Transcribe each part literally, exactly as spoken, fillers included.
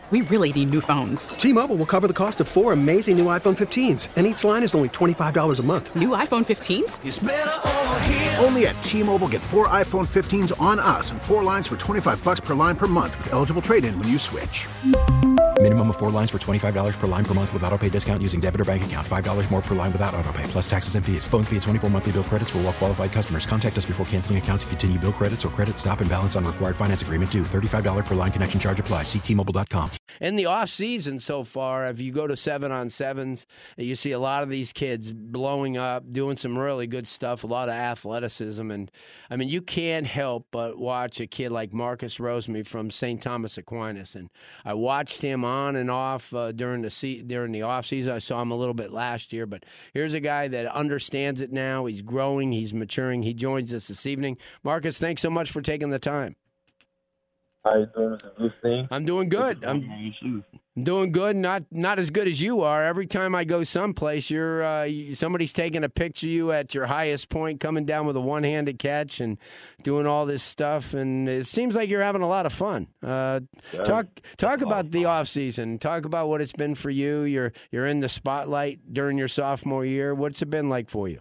We really need new phones. T-Mobile will cover the cost of four amazing new iPhone fifteens, and each line is only twenty-five dollars a month. New iPhone fifteens? It's better over here. Only at T-Mobile, get four iPhone fifteens on us and four lines for twenty-five dollars per line per month with eligible trade-in when you switch. Minimum of four lines for twenty-five dollars per line per month with autopay discount using debit or bank account. five dollars more per line without autopay, plus taxes and fees. Phone fee at twenty-four monthly bill credits for well qualified customers. Contact us before canceling account to continue bill credits or credit stop and balance on required finance agreement due. thirty-five dollars per line connection charge applies. See T Mobile dot com. In the off season so far, if you go to seven on sevens, you see a lot of these kids blowing up, doing some really good stuff, a lot of athleticism. And, I mean, you can't help but watch a kid like Marcus Rosemy from Saint Thomas Aquinas. And I watched him on and off uh, during the se- during the off season. I saw him a little bit last year. But here's a guy that understands it now. He's growing. He's maturing. He joins us this evening. Marcus, thanks so much for taking the time. How you doing, Mister Bluestein? I'm doing good. I'm, I'm doing good. Not not as good as you are. Every time I go someplace, you're uh, you, somebody's taking a picture of you at your highest point, coming down with a one-handed catch and doing all this stuff. And it seems like you're having a lot of fun. Uh, Yeah. talk talk about the off season. Talk about what it's been for you. You're you're in the spotlight during your sophomore year. What's it been like for you?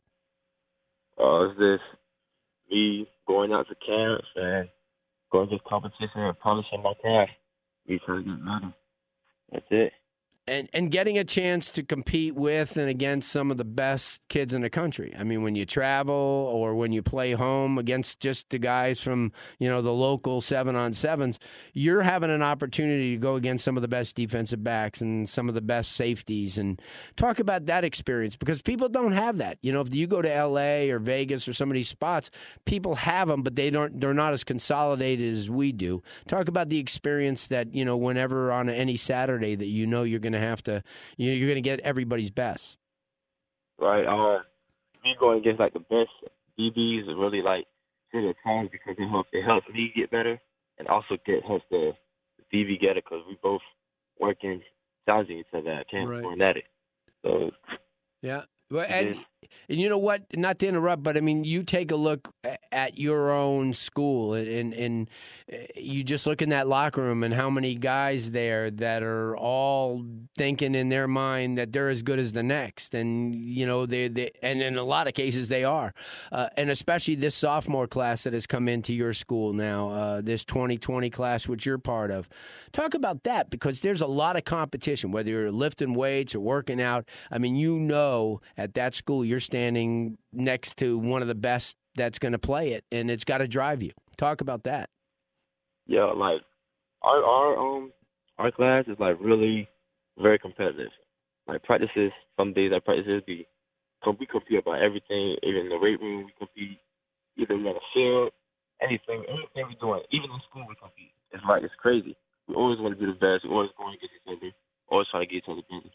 Uh, it's just me going out to camps and going to competition and polishing my craft. Me trying to get better. That's it. And and getting a chance to compete with and against some of the best kids in the country. I mean, when you travel or when you play home against just the guys from, you know, the local seven on sevens, you're having an opportunity to go against some of the best defensive backs and some of the best safeties. And talk about that experience, because people don't have that. You know, if you go to L A or Vegas or some of these spots, people have them, but they don't. They're not as consolidated as we do. Talk about the experience that, you know, whenever on any Saturday that you know you're going to have to, you know, you're going to get everybody's best. Right. Uh, me going against like the best D Bs is really like good at times because it helps. It helps me get better, and also get helps the D B get it because we both working, challenging each other at camp, Right. going at it. So Yeah. Well, and, and you know what? Not to interrupt, but I mean, you take a look at your own school, and, and and you just look in that locker room, and how many guys there that are all thinking in their mind that they're as good as the next, and you know they, they and in a lot of cases they are, uh, and especially this sophomore class that has come into your school now, uh, this twenty twenty class which you're part of. Talk about that, because there's a lot of competition, whether you're lifting weights or working out. I mean, you know, at that school you're standing next to one of the best that's going to play it, and it's got to drive you. Talk about that. Yeah, like our our um our class is like really very competitive. Like practices, some days our practices be we compete about everything. Even in the weight room, we compete. Either we on the field, anything, anything we doing. Even in school, we compete. It's like it's crazy. We always want to be the best. We always going against each other. Always trying to get each other better.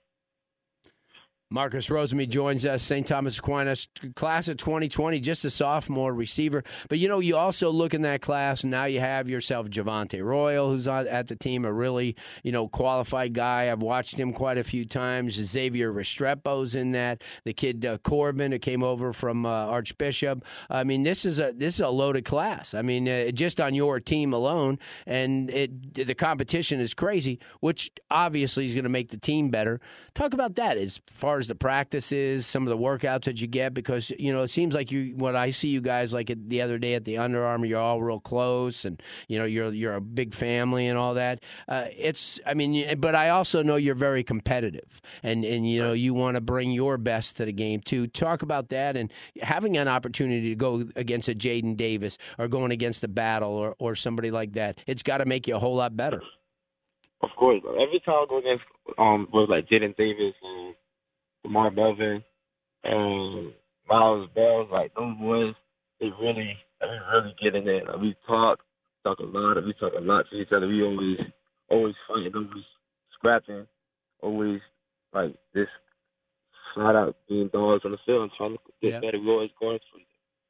Marcus Rosemy joins us, Saint Thomas Aquinas, class of twenty twenty, just a sophomore receiver. But, you know, you also look in that class, and now you have yourself Javante Royal, who's on, at the team, a really, you know, qualified guy. I've watched him quite a few times. Xavier Restrepo's in that. The kid uh, Corbin, who came over from uh, Archbishop. I mean, this is a this is a loaded class. I mean, uh, just on your team alone, and it the competition is crazy, which obviously is going to make the team better. Talk about that as far as the practices, some of the workouts that you get, because, you know, it seems like you, what I see you guys like the other day at the Under Armour, you're all real close, and, you know, you're you're a big family and all that. Uh, it's, I mean, but I also know you're very competitive, and, and you know, you want to bring your best to the game, too. Talk about that, and having an opportunity to go against a Jaden Davis or going against a Battle or, or somebody like that, it's got to make you a whole lot better. Of course. Every time I go against um, was like Jaden Davis and Lamar Melvin and Miles Bell, like those boys, they really, they really get in there. Like, we talk, talk a lot, we talk a lot to each other. We always, always fighting, always scrapping, always like this flat out being dogs on the field and trying to get Yeah. better. We always going for it.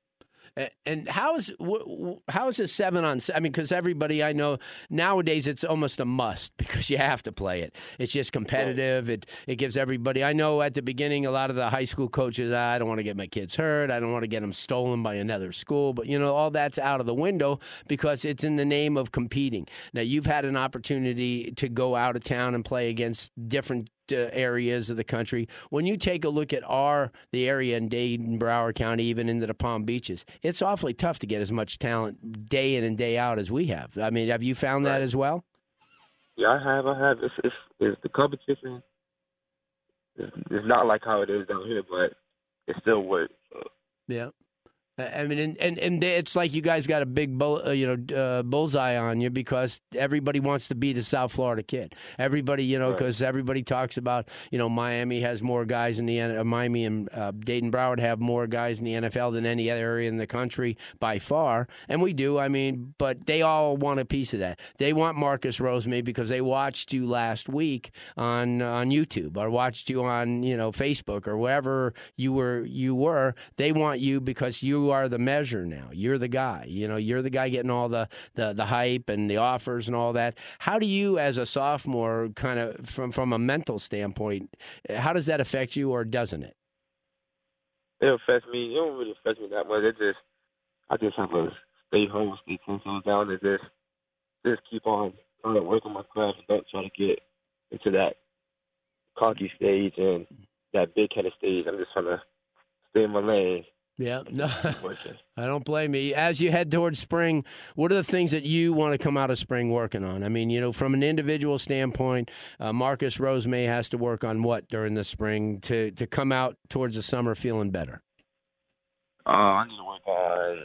And how is how is a seven on? I mean, because everybody I know nowadays it's almost a must because you have to play it. It's just competitive. It it gives everybody. I know at the beginning a lot of the high school coaches, ah, I don't want to get my kids hurt. I don't want to get them stolen by another school. But you know all that's out of the window because it's in the name of competing. Now you've had an opportunity to go out of town and play against different Uh, areas of the country. When you take a look at our the area in Dade, Broward County, even into the Palm Beaches, it's awfully tough to get as much talent day in and day out as we have. I mean, have you found that as well? Yeah, I have. I have. It's, it's, it's the competition. It's, it's not like how it is down here, but it still works. So. Yeah. I mean, and, and, and it's like you guys got a big bull, uh, you know, uh, bullseye on you because everybody wants to be the South Florida kid. Everybody, you know, because right. everybody talks about, you know, Miami has more guys in the uh, Miami and uh, Dade and Broward have more guys in the N F L than any other area in the country by far, and we do. I mean, but they all want a piece of that. They want Marcus Rosemary because they watched you last week on on YouTube or watched you on you know Facebook or wherever you were. You were. They want you because you. You are the measure now. You're the guy. You know, you're the guy getting all the, the, the hype and the offers and all that. How do you, as a sophomore, kind of from, from a mental standpoint, how does that affect you or doesn't it? It affects me. It don't really affect me that much. It just, I just have to stay home, stay ten toes down, and just, just keep on trying to work on my craft and don't try to get into that cocky stage and that big-headed stage. I'm just trying to stay in my lane. Yeah, no, I don't blame you. As you head towards spring, what are the things that you want to come out of spring working on? I mean, you know, from an individual standpoint, uh, Marcus Rosemary has to work on what during the spring to, to come out towards the summer feeling better? Uh, I need to work on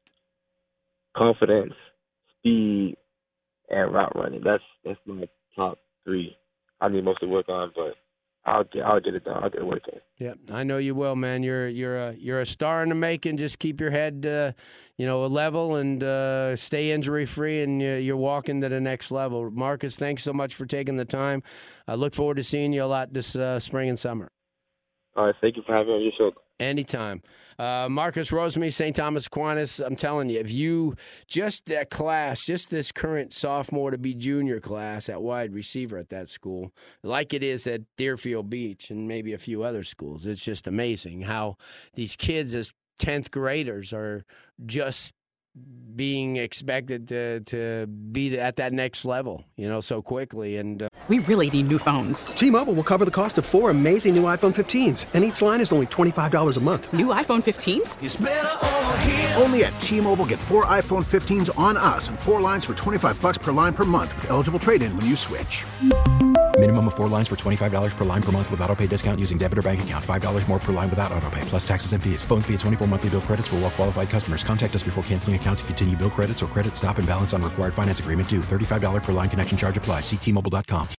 confidence, speed, and route running. That's that's my top three. I need most to work on, but I'll get I'll get it done. I'll get it working. Yeah, I know you will, man. You're you're a you're a star in the making. Just keep your head, uh, you know, level and uh, stay injury free, and you're walking to the next level. Marcus, thanks so much for taking the time. I look forward to seeing you a lot this uh, spring and summer. All right, thank you for having me on your show. Anytime. Uh, Marcus Rosemary, Saint Thomas Aquinas, I'm telling you, if you, just that class, just this current sophomore to be junior class at wide receiver at that school, like it is at Deerfield Beach and maybe a few other schools, it's just amazing how these kids as tenth graders are just being expected to to be at that next level, you know, so quickly. And uh, we really need new phones. T-Mobile will cover the cost of four amazing new iPhone fifteens, and each line is only twenty-five dollars a month. New iPhone fifteens? It's better over here. Only at T-Mobile, get four iPhone fifteens on us and four lines for twenty-five bucks per line per month with eligible trade-in when you switch. Minimum of four lines for twenty-five dollars per line per month with autopay discount using debit or bank account. five dollars more per line without autopay, plus taxes and fees. Phone fee at twenty-four monthly bill credits for well-qualified customers. Contact us before canceling account to continue bill credits or credit stop and balance on required finance agreement due. thirty-five dollars per line connection charge applies. See T Mobile dot com.